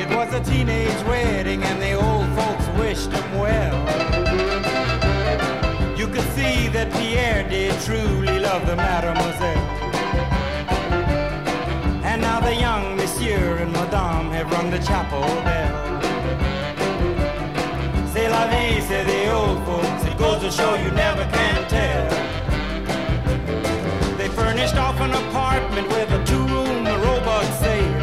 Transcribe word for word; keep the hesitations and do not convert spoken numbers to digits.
It was a teenage wedding and the old folks wished him well. You could see that Pierre did truly love the mademoiselle. And now the young monsieur and madame have rung the chapel bell. C'est la vie, say the old folk